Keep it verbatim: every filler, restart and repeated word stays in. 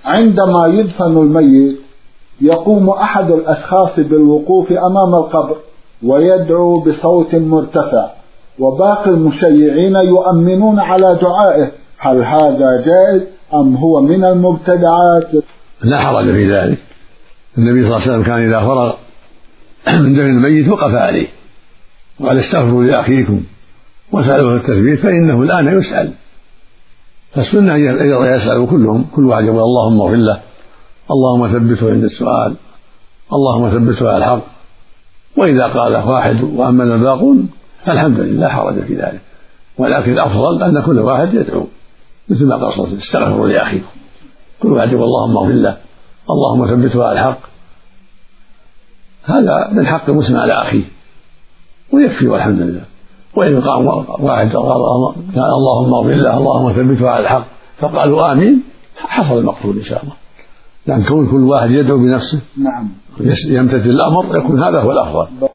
عندما يدفن الميت يقوم أحد الأشخاص بالوقوف أمام القبر ويدعو بصوت مرتفع وباقي المشيعين يؤمنون على دعائه، هل هذا جائز أم هو من المبتدعات؟ لا حرج في ذلك. النبي صلى الله عليه وسلم كان إذا فرغ من دفن الميت وقف عليه وقال استغفروا لأخيكم وسألوا التثبيت فإنه الآن يسأل. فالسنة يسأل كلهم، كل واحد يقول اللهم اغفر له، اللهم ثبته عند السؤال، اللهم ثبته على الحق. وإذا قال واحد وأمن الباقون الحمد لله لا حرج في ذلك، ولكن الأفضل أن كل واحد يدعو مثل ما قال صلى الله عليه وسلم استغفروا لأخيكم، كل واحد يقول اللهم اغفر له، اللهم ثبته على الحق. هذا من حق المسلم على أخيه ويكفي والحمد لله. وإن قام واحد قال اللهم اغفر له اللهم ثبته على الحق فقالوا آمين حصل المقصود إن شاء الله. لأن كون كل واحد يدعو بنفسه نعم يمتثل الأمر يكون هذا هو الأفضل.